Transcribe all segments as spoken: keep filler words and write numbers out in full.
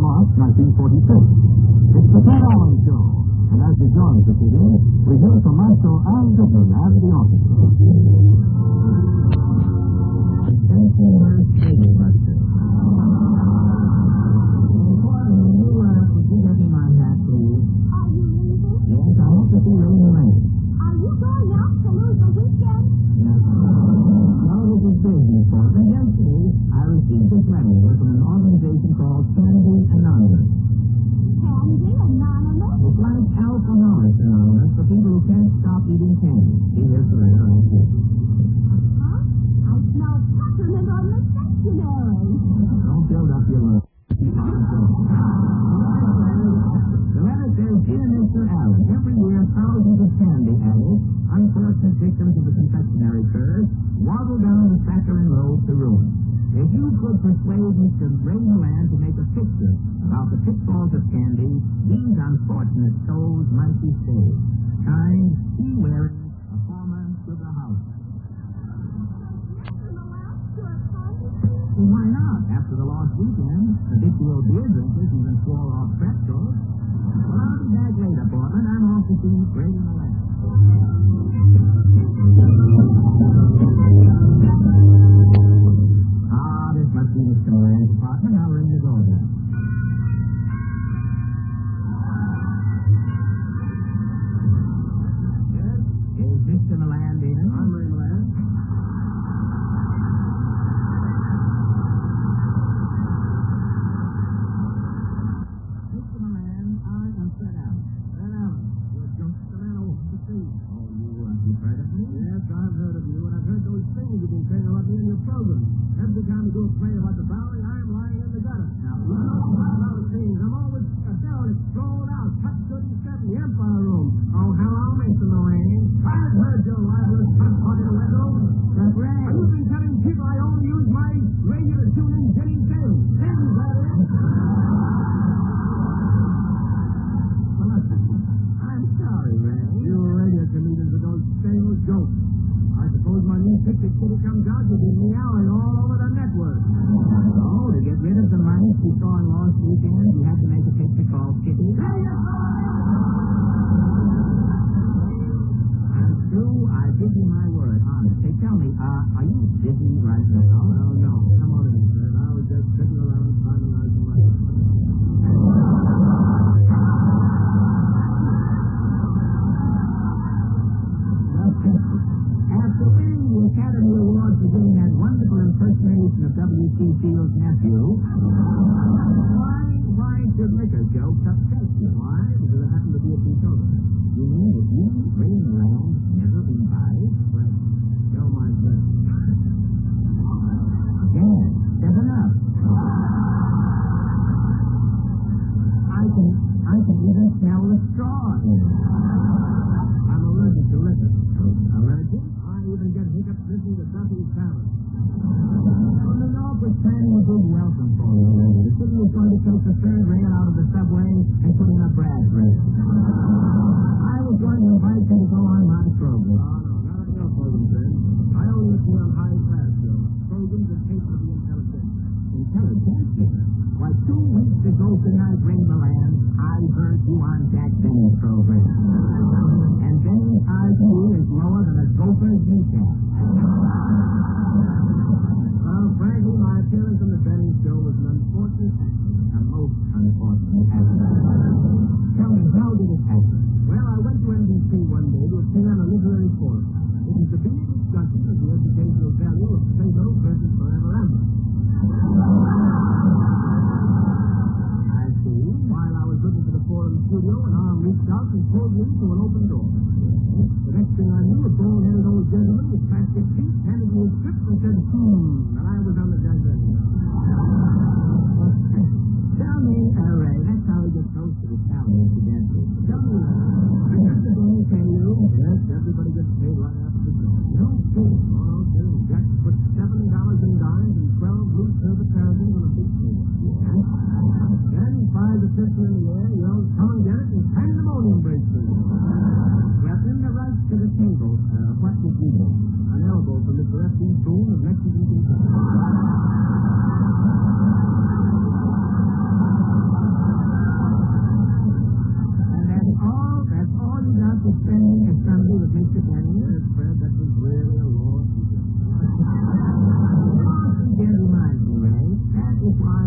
March nineteen forty-six. It's the Ted Allen Show. And as the joy is proceeding, we hear from Maestro Al Goodman as the orchestra. Attention, Stable Buster. Yes, I hope to see you in the rain. Are you going out to lose the weekend? No. No, this is business for me. Yesterday, I received this letter from an organization called Candy Anonymous. Candy Anonymous? It's like Alcoholics Anonymous for people who can't stop eating candy. See, here's the letter right here. Uh-huh. I smell peppermint on the sectionary. Don't build up your love. The letter says, Dear Mister Allen, every year thousands of candy addicts, unfortunate victims of the confectionery curse, waddle down the saccharine road to ruin. If you could persuade Mister Rainland to make a picture about the pitfalls of candy, these unfortunate souls might be saved. Kind, he wearing a former sugar house. Well, why not? After the lost weekend, habitual beer drinkers even swore off pretzels. Well, I'll be back later, Portland. I'm off to see Brady Millette. Ah, this must be Mister Moran's apartment. I'll ring the doorbell. Yes? Is Mister Milan in? I'm Ray Milan. Mister Milan, I am Fred Allen. Fred Allen, you're just the man I want to see. Oh, you, uh, you've heard of me? Yes, I've heard of you, and I've heard those things you've been saying about me in your program. Every time you do a play about the Bowery, I'm lying in the gutter. Now, you know about those things. I'm always a derelict, thrown out, cut thirty-seven, the Empire Room. Oh, hello, Mister Moran. I've heard your libelous front part in the window. That's right. You've been telling people I only use my radio to tune in getting things. Things, that is. I'm sorry, Ray. You radio comedians are those same jokes. I suppose my new picture kitty comes out to be meowing all over the network. Oh, to get rid of the mice you saw in last weekend, you had to make a picture called Kitty. I'm through. I give you my word, honest. Hey, tell me, uh, are you busy right now? No, no. Come on in, sir. I was just sitting around finalizing my... After winning the Academy Award for doing that wonderful impersonation of W C. Field's nephew, why, why should liquor jokes upset you? Why? Because it happened to be a teetotal. You mean that you, Ray Moran, never imbibed? Well, show my breath. Again, there's enough. I can, I can even smell the straw here. I'm allergic to liquor. Allergic? I even get hiccups listening to Duffy's Tavern. Well, New York was planning a big welcome for you. The city was going to take the third rail out of the subway and put in a Brad rail. I was going to invite you to go on my program. Oh, no, not on your program, sir. I only listen on high-class shows. Programs that take for the intelligent. Intelligentsia? Why, two weeks ago tonight, Ray Milan, I heard you on Jack Benny's program. And Benny's I Q is lower than a gopher's kneecap. Well, frankly, my appearance on the Benny show was an unfortunate accident. A most unfortunate accident. Tell me, how did it happen? Well, I went to N B C one day to appear on a literary forum. It was to be a discussion of the educational value of Plato versus Forever Amber. I see. While I was looking for the forum studio, an arm reached out and pulled me to an open door. The next thing I knew, a bald-headed old gentleman with plastic teeth handed me a script and said, hmm, and I was on the judge. Tell me, uh, Ray, that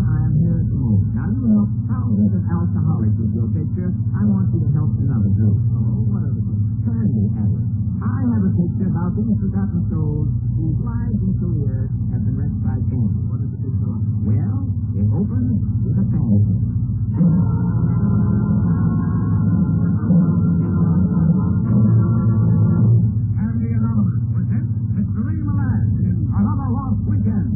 I'm here to move. Now, you look, how is an alcoholic with your picture? I want you to help another group. Oh, what other group? Sandy has it. I have a picture about these forgotten souls whose lives and careers have been wrecked by cancer. What is the picture like? Well, it opens with a fantasy. And the Anonymous presents Mystery Milan in Another Lost Weekend.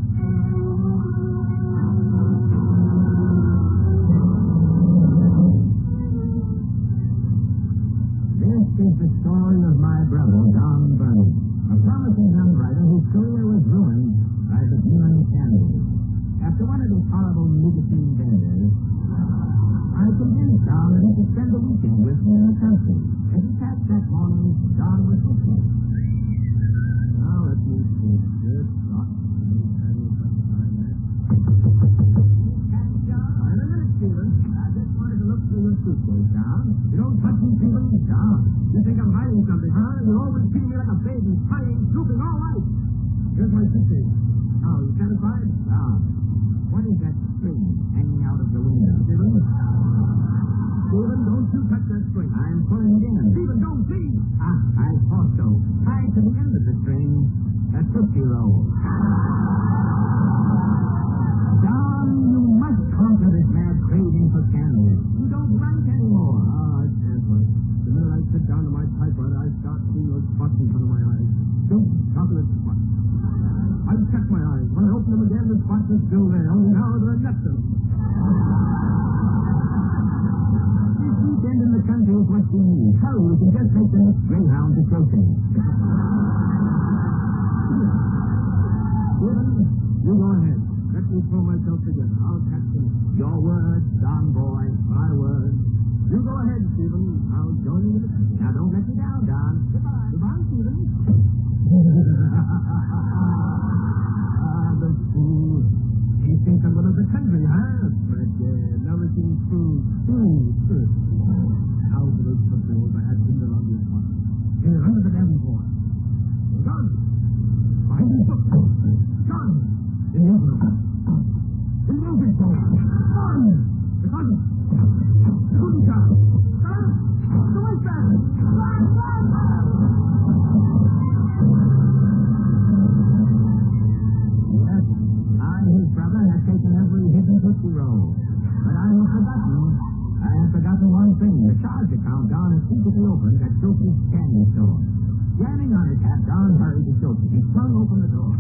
This is the story of my brother, Don Burney, a promising young writer whose career was ruined by the demon Candy. After one of his horrible nicotine benders, I convinced Don that he could spend a weekend with me in the country. As he sat that morning, Don was listening. Now, let me see. Good thought. Wait a minute, Stephen. I just wanted to look through your suitcase, Don. You don't touch me, Stephen. Don. You think I'm hiding something, huh? You always treat me like a baby, crying, drooping all night. Here's my suitcase. Now, you satisfied? Don. What is that string hanging out of the window? Stephen? Stephen, don't you touch that string. I'm pulling it in. Stephen, don't please. Ah, I thought so. Tied to the end of the string, a Tootsie Roll. Don, you must conquer this mad craving for candy. You don't like anymore. Ah, I can't wait. The minute I sit down to my typewriter, I start seeing those spots in front of my eyes. Big chocolate spots. I check my eyes. When I open them again, the spots are still there. Only now they're next to them. This weekend in the country is what you need. Hurry, we can just make the next Greyhound to Chilton. You go ahead. Let me pull myself together. I'll catch them. Your word, Don boy. My word. You go ahead, Stephen. I'll join you in the country. Now, don't let me down, Don. Goodbye. Goodbye, Stephen. Ah, the fool. He thinks I'm going to the country, huh? But, uh, nourishing food. Food. How could those fulfilled I had in the lobby of one? Here, under the Davenport. John! Behind these books. John! In the open. In the open door. John! The cousin. Shooting John. John! The white man! Run! Run! Yes, I, his brother, have taken every hidden Tootsie Roll. But I have forgotten. I have forgotten one thing. The charge account Don has secretly opened at Sophie's candy store. Jamming on his hat, Don hurried to Sophie. He flung open the door.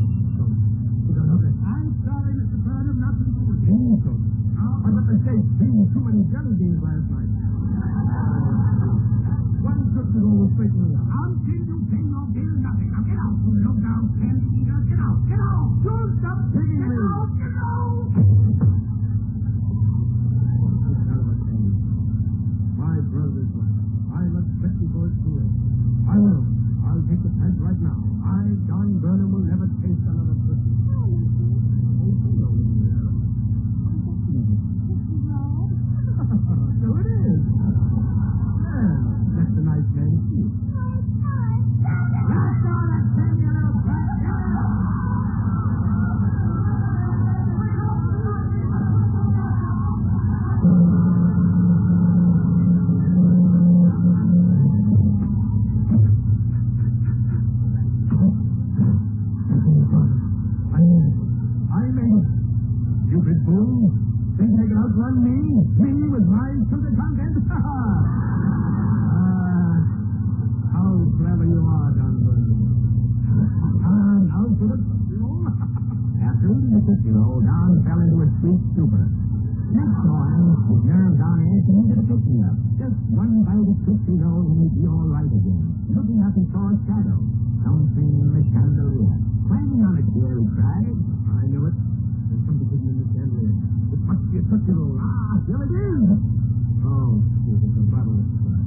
I'm sorry, Mister Turner, nothing to do with you. I got mistake being too many jelly beans last night. One Tootsie Roll will straighten me out. I'll see you pay your bill nothing. Now get out, you low-down candy eater. Get out, get out. Don't stop digging me. Get out, get out. My brother's right. I must bet before it's too late. I will. I'll take the chance right now. I, John Burnham, will never taste another Tootsie. So it is. Well, that's a nice man to see. That's all that candy, you little brat. I made it. Stupid fool. Think they can outrun me? Me with my sugar content? uh, how clever you are, Don Burnham. Ah, now for the Tootsie Roll. After eating the Tootsie Roll, Don fell into a sweet stupor. Next morning, his nerves on edge, he needed a pick-me-up. Just one bite of Tootsie Roll and he'd be all right again. Looking up, he saw a shadow. Something in the chandelier. Climbing on a chair, he cried. I knew it. There's something hidden in the chandelier. It must be a Tootsie Roll. Ah, here it is. Oh, it's a bottle of scotch.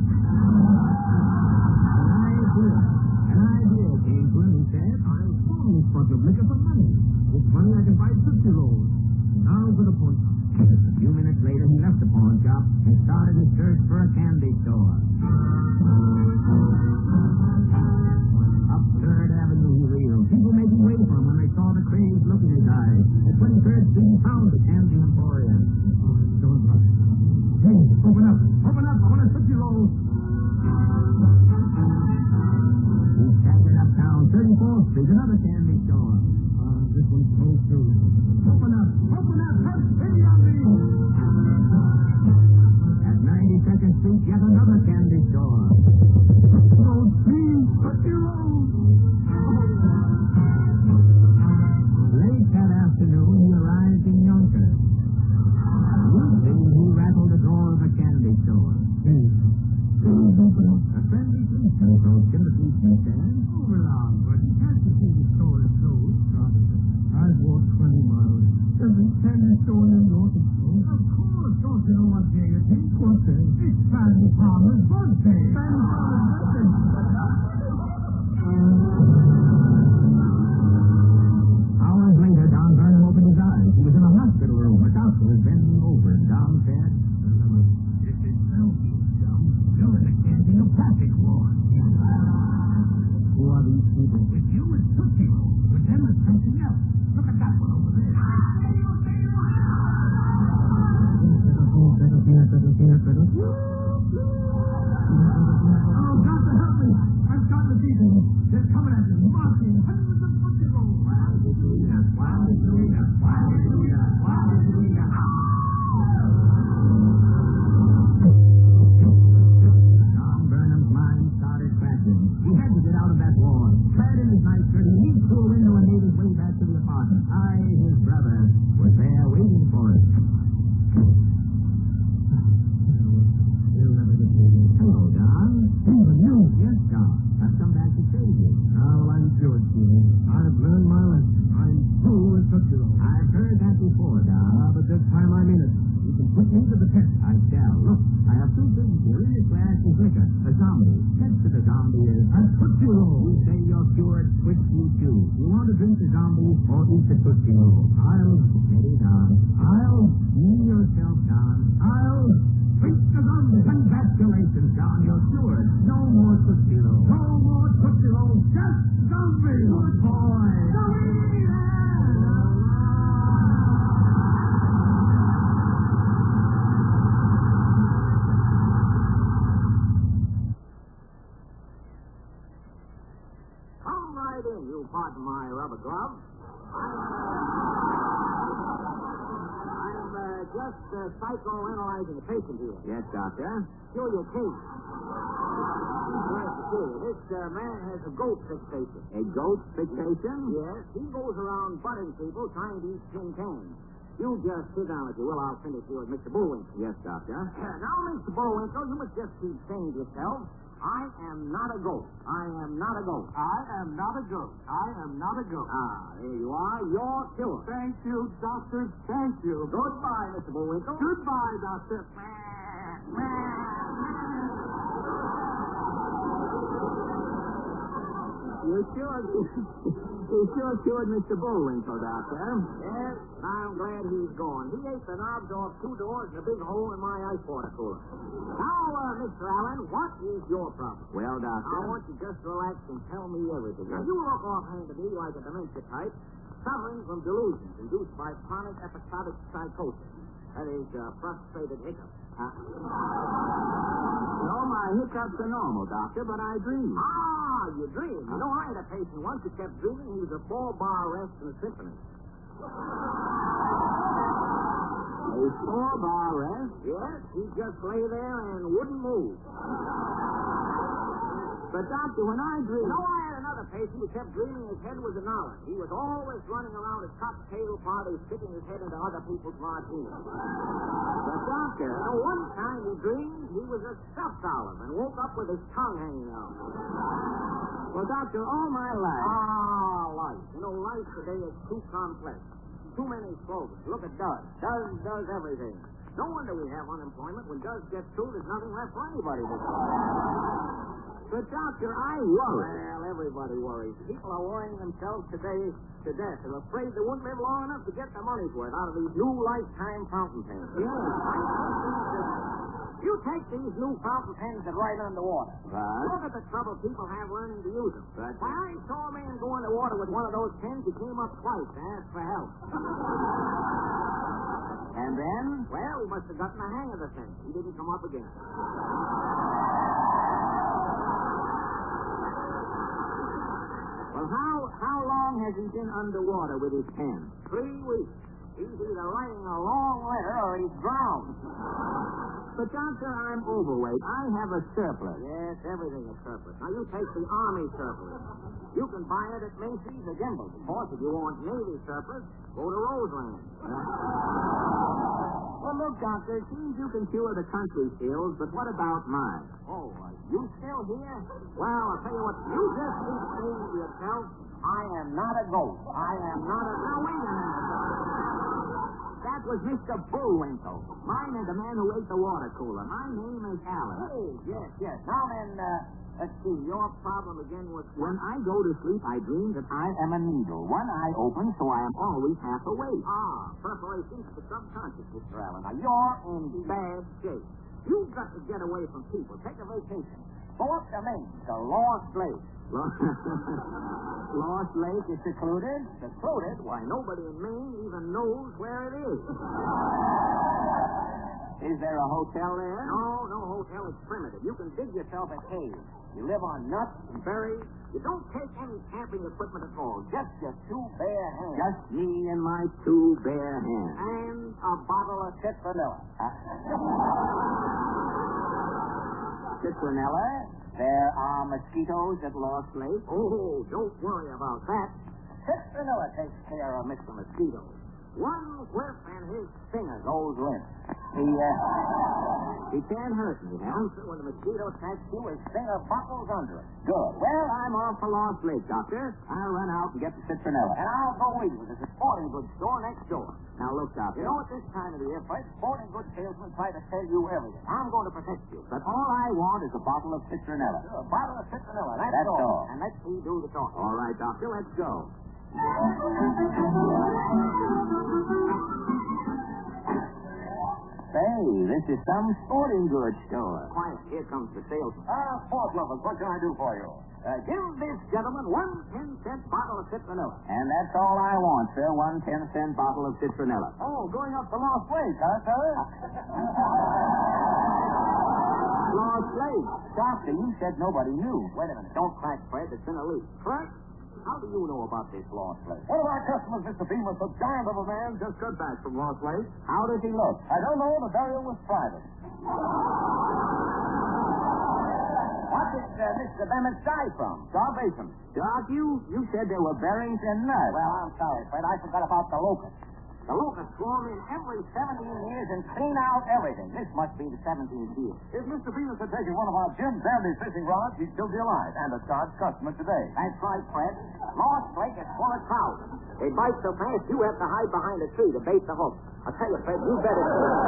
An idea. An idea came to him, he said. I'll pawn this bottle of liquor for money. With money I can buy Tootsie Rolls. Now for the pawn shop. A few minutes later, he left the pawn shop and started his search for a candy store. Up Third Avenue he reeled. People making way for him when they saw the crazed look in his eyes. At twenty-third Street, he There's another candy store. Uh, this one's closed, too. Open up! Open up! Have pity on me! At ninety-second Street, yet another candy store. Oh, please, put your own! Late that afternoon, he arrived in Yonkers. Usually, he rattled the door of a candy store. Please, please open up. A friendly policeman approached him to policeman said, Move along, but you can't see the store is closed. I've walked twenty miles. Every candy store in New York is closed. Of course. Don't you know what day it is? What day? It's Sandy Palmer's birthday. Sandy Palmer's birthday. Hours later, Don Burnham opened his eyes. He was in a hospital room. A doctor was bending over. Don said, This is no use, Tom. You're in the candy-opathic ward. who are these people? With you, it's Tootsie Roll. With them, it's something else. Look at that one over there. Oh, Doctor, help me. I've got the people. They're coming at me, marching hundreds of Tootsie Rolls. Hallelujah, hallelujah, hallelujah, hallelujah. Don Burnham's mind started crashing. He had to get out of that ward. Clad in his nightshirt, he leaped through a window and made his way back to the apartment. I, his brother, was there waiting for him. Hello, Don. Even you. Yes, Don. I've come back to save you. Now, I'm cured, Jimmy. I've learned my lesson. I'm through with Tootsie Roll. I've heard that before, Don. Ah, but this time I mean it. You can put me to the test. I shall. Look, I have two things here. In this glass is liquor. A zombie. Next to the zombie is... And Tootsie Roll. You say you're cured. Which you choose? You want to drink the zombie or eat the Tootsie Roll? I'll... Steady, Don. I'll... You yourself, Don. I'll... Drink the zombie. Congratulations, Don. You're cured. No more Tootsie Roll. No more Tootsie Roll. Just zombie. Good boy. Come right in, you pardon my rubber glove. I'm, I'm uh, just uh, psychoanalyzing a patient here. Yes, doctor. Peculiar case. Yes, peculiar. This uh, man has a goat fixation. A goat fixation? Yes, he goes around butting people trying to eat tin cans. You just sit down, if you will. I'll finish here with Mister Bullwinkle. Yes, doctor. Now, Mister Bullwinkle, you must just keep saying to yourself, I am not a goat. I am not a goat. I am not a goat. I am not a goat. Ah, there you are. You're cured. Thank you, doctor. Thank you. Goodbye, Mister Bullwinkle. Goodbye, doctor. You sure, you sure cured Mister Bullwinkle, doctor. Yes, I'm glad he's gone. He ate the knobs off two doors and a big hole in my ice water cooler. Now, uh, Mister Allen, what is your problem? Well, doctor. I want you just to relax and tell me everything. Now, you look offhand to me like a dementia type, suffering from delusions induced by chronic episodic psychosis. That is, uh, frustrated hiccup. Uh, no, my hiccups are normal, doctor, but I dream. Ah, you dream. You know, I had a patient once who kept dreaming he was a four-bar rest in a symphony. A four-bar rest? Yes, he just lay there and wouldn't move. But, doctor, when I dream... You know, I had another patient who kept dreaming his head was an owl. He was always running around at cocktail parties, sticking his head into other people's martinis. But, doctor... You know, one time he dreamed he was a stuffed olive and woke up with his tongue hanging out. Well, doctor, all my life... Ah, life. You know, life today is too complex. Too many slogans. Look at Does. Does does everything. No wonder we have unemployment. When Does gets through, there's nothing left for anybody to do. But, doctor, I worry. Well, everybody worries. People are worrying themselves today to death. They're afraid they wouldn't live long enough to get their money's worth out of these new lifetime fountain pens. Yes. You take these new fountain pens that ride underwater. Right. Look at the trouble people have learning to use them. Right. When I saw a man go underwater with one of those pens, he came up twice to ask for help. And then? Well, he must have gotten the hang of the thing. He didn't come up again. Well, how how long has he been underwater with his pen? Three weeks. He's either writing a long letter or he's drowned. But, Doctor, I'm overweight. I have a surplus. Yes, everything is surplus. Now, you take the Army surplus. You can buy it at Macy's or Gimbel's. Of course, if you want Navy surplus, go to Roseland. Well, look, Doctor, it seems you can cure the country's ills, but what about mine? Oh, are you still here? Well, I'll tell you what, you just keep saying to yourself, I am not a ghost. I am not a... Now, wait a minute. That was Mister Bullwinkle. Mine is the man who ate the water cooler. My name is Alice. Oh, yes, yes. Now then, uh, let's see. Your problem again was... When I go to sleep, I dream that I am a needle. One eye open, so I am always half awake. Ah, preparation for the subconscious, Mister Allen. Now, you're in bad shape. You've got to get away from people. Take a vacation. Go up to Maine, to Lost Lake. Lost Lake is secluded? Secluded? Why, nobody in Maine even knows where it is. Is there a hotel there? No, no hotel. It's primitive. You can dig yourself a cave. You live on nuts and berries. You don't take any camping equipment at all. Just your two bare hands. Just me and my two bare hands. And a bottle of citronella. Citronella? There are mosquitoes at Lost Lake. Oh, don't worry about that. Citronella takes care of Mister Mosquito. One whiff and his finger goes limp. He, uh, he can't hurt me, huh? When the mosquito attacks you, his finger buckles under it. Good. Well, I'm off for Lost Lake, Doctor. I'll run out and get the citronella. And I'll go with you. There's a sporting goods store next door. Now, look, Doctor. You know, at this time of the year, Fred, sporting goods salesmen try to sell you everything. I'm going to protect you. But all I want is a bottle of citronella. Sure, a bottle of citronella. That's, That's all. all. And let's see do the talking. All right, Doctor. Let's go. Say, this is some sporting goods store. Quiet. Here comes the salesman. Ah, Fort Lovers, what can I do for you? Uh, give this gentleman one ten-cent bottle of citronella. And that's all I want, sir. One ten-cent bottle of citronella. Oh, going up to Lost Lake, huh, sir? Lost Lake. Doctor, you said nobody knew. Wait a minute. Don't crack, Fred. It's in a leak. Crack? How do you know about this Lost Lake? One of our customers, Mister Beamer, a giant of a man, just got back from Lost Lake. How does he look? I don't know. The burial was private. What did uh, Mister Bemis die from? Starvation. Doc, you, you said there were bearings in nuts. Well, I'm sorry, Fred. I forgot about the locust. The locusts swarm in every seventeen years and clean out everything. This must be the seventeenth year. If Mister Beavis had taken one of our Jim Dandy fishing rods, he'd still be alive and a charged customer today. That's right, Fred. Lost Lake is full of trout. They bite so fast you have to hide behind a tree to bait the hook. I'll tell you, Fred, you better...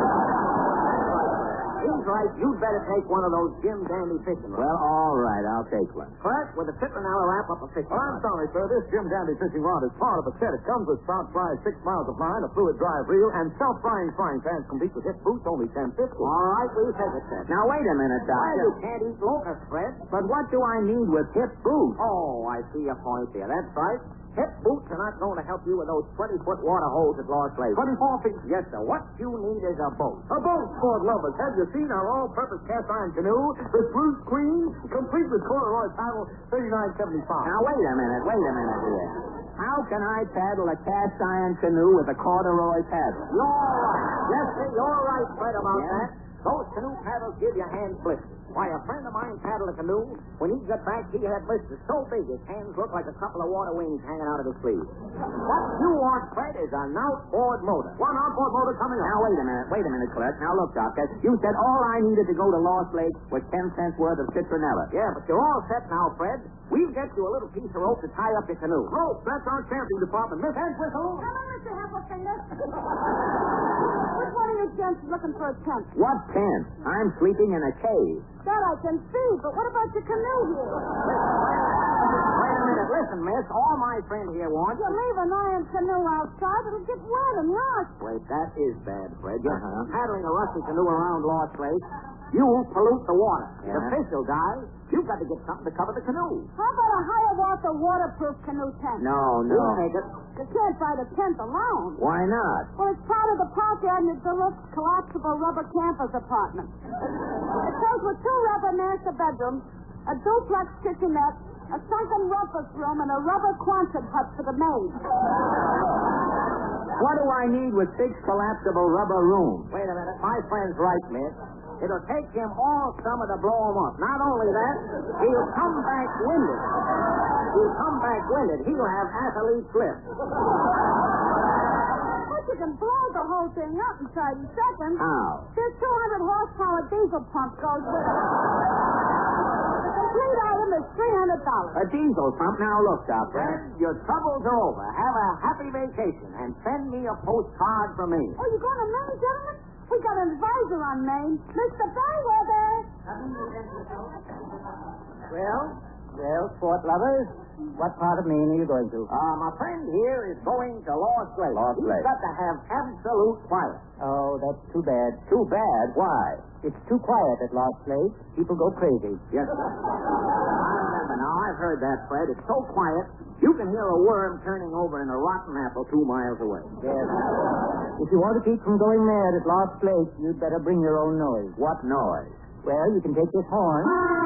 He's right. You'd better take one of those Jim Dandy fishing rods. Well, all right. I'll take one. First, with a citronella wrap up a fishing well, rod. I'm sorry, sir. This Jim Dandy fishing rod is part of a set. It comes with trout fry, six miles of line, a fluid drive reel, and self-frying frying pans complete with hip boots, only ten fifty. All right, we'll take it, sir. Now, wait a minute, Doctor. Well, you can't eat locusts, Fred. But what do I need with hip boots? Oh, I see your point there. That's right. Hip boots are not going to help you with those twenty-foot water holes at Lost Lake. twenty-four feet? Yes, sir. What you need is a boat. A boat, Ford Lovers. Have you seen our all-purpose cast-iron canoe? The Spruce Queen, complete with corduroy paddle, thirty-nine seventy-five. Now, wait a minute. Wait a minute here. How can I paddle a cast-iron canoe with a corduroy paddle? You're right. Yes, sir. You're right, Fred, about yeah? that. Those canoe paddles give your hands blisters. Why, a friend of mine paddled a canoe. When he got back, he had blisters so big his hands looked like a couple of water wings hanging out of his sleeve. What you want, Fred, is an outboard motor. One outboard motor coming up. Now, wait a minute. Wait a minute, clerk. Now, look, Doctor. You said all I needed to go to Lost Lake was ten cents worth of citronella. Yeah, but you're all set now, Fred. We'll get you a little piece of rope to tie up your canoe. Rope? That's our camping department. Miss Entwistle? Hello, Mister Heffelfinger. Which one of you gents is looking for a tent? What tent? I'm sleeping in a cave. That I can see, but what about your canoe here? Wait a minute. Listen, miss. All my friend here wants... You leave an iron canoe outside, it'll get wet and rust. Wait, that is bad, Fred. You're uh-huh. paddling a rusty canoe around Lost Lake. You pollute the water. Yeah. The fish will die. You've got to get something to cover the canoe. How about a Hiawatha waterproof canoe tent? No, no. You make it. You can't buy the tent alone. Why not? Well, it's part of the Park Avenue Deluxe collapsible rubber campers apartment. It comes with two rubber master bedrooms, a duplex kitchenette, a sunken rumpus room, and a rubber Quonset hut for the maid. What do I need with six collapsible rubber rooms? Wait a minute. My friend's right, miss. It'll take him all summer to blow him up. Not only that, he'll come back winded. He'll come back winded. He'll have athlete flips. But you can blow the whole thing up in thirty seconds. How? This two hundred horsepower diesel pump goes with it. The complete item is three hundred dollars. A diesel pump? Now look, Doctor. Your troubles are over. Have a happy vacation and send me a postcard from me. Oh, you going to Maine, gentlemen? We got an advisor on Maine, Mister Bellwether. Well, well, sport lovers, what part of Maine are you going to? Uh, my friend here is going to Lost Lake. Lost He's Lake. got to have absolute quiet. Oh, that's too bad. Too bad. Why? It's too quiet at Lost Lake. People go crazy. Yes, sir. I remember now. I've heard that, Fred. It's so quiet, you can hear a worm turning over in a rotten apple two miles away. Yes. If you want to keep from going mad at Lost Lake, you'd better bring your own noise. What noise? Well, you can take this horn.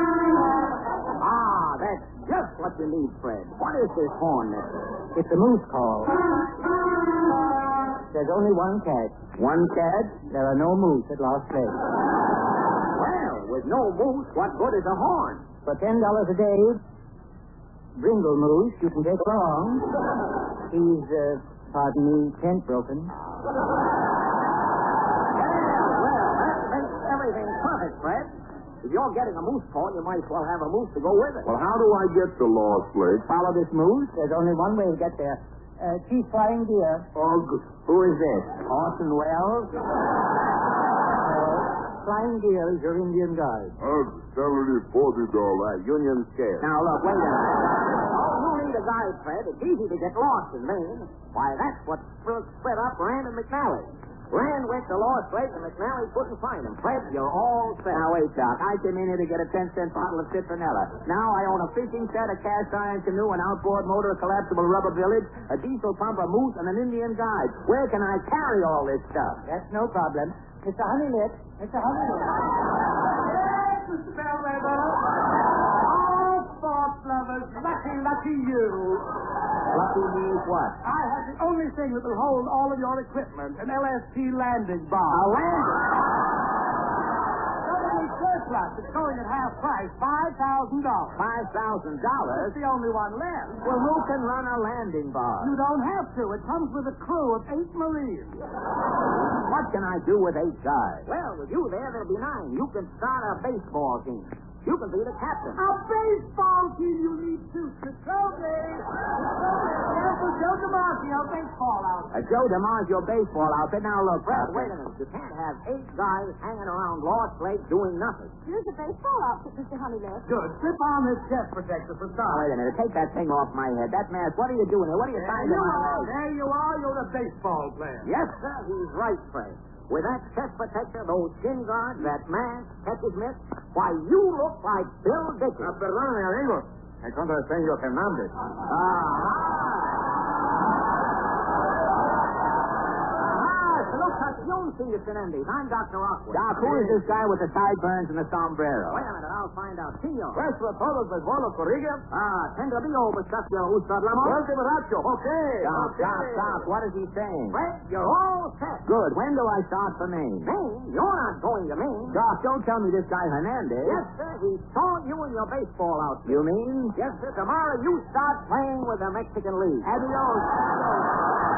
Ah, that's just what you need, Fred. What is this horn, mister? It's a moose call. There's only one catch. One catch? There are no moose at Lost Lake. Well, with no moose, what good is a horn? For ten dollars a day, Bringle Moose, you can take along. He's, uh, pardon me, tent broken. Well, that makes everything perfect, Fred. If you're getting a moose call, you might as well have a moose to go with it. Well, how do I get to Lost Lake? Follow this moose. There's only one way to get there. Uh, Chief Flying Deer. Ugh. Who is this? Orson Welles? Uh, Flying Deer is your Indian guide. Ugh, salary forty dollars. Union scale. Now, look, wait a minute. Oh, you need a guide, Fred. It's easy to get lost in Maine. Why, that's what split up Rand and McNally. Rand went to Lost Lake, and McNally couldn't find him. Fred, you're all set. Now, wait, Doc. I came in here to get a ten-cent bottle of citronella. Now I own a fishing set, a cast iron canoe, an outboard motor, a collapsible rubber village, a diesel pump, a moose, and an Indian guide. Where can I carry all this stuff? That's no problem. Mister Honeylip. Mister Honeylip. Yes, Mister Bellwether. Oh, sports lovers, lucky, lucky you. Lucky me what? I have the only thing that will hold all of your equipment, an L S T landing bar. A landing? Company surplus. It's going at half price, five thousand dollars. Five thousand dollars? It's the only one left. Well, who can run a landing bar? You don't have to. It comes with a crew of eight Marines. What can I do with eight guys? Well, with you there, there'll be nine. You can start a baseball team. You can be the captain. A baseball team, you need two. Citrobe. Citrobe. for Joe DiMaggio baseball outfit. A Joe DiMaggio baseball outfit. Now, look, Fred, Okay. wait a minute. You can't have eight guys hanging around Lost Lake doing nothing. Here's a baseball outfit, Mister Honeylip. Good. Slip on this chest protector for Now, start. wait a minute. Take that thing off my head. That mask. What are you doing here? What are you There trying you to are. do? There you are. You're a baseball player. Yes, sir. He's right, Fred. With that chest protector, those shin guards, that mask, catcher's mitt, why, you look like Bill Dickens. Uh, perdóname, amigo. Me contra el señor Fernández. Ah, salutación, Senor Fernandez. I'm Doctor Rockwood. Doc, who is this guy with the sideburns and the sombrero? Wait a minute, I'll find out. Senor. Pues a todos les vuelo corriga. Ah, tendría muchacho usted hablamos? Suerte, borracho. Okay. Doc, okay. Doc, Doc, what is he saying? Fred, you're all set. Good. When do I start for Maine? Maine? You're not going to Maine. Doc, don't tell me this guy Hernandez. Yes, sir. He saw you in your baseball outfit. You mean? Yes, sir. Tomorrow you start playing with the Mexican League. Adios. Adios.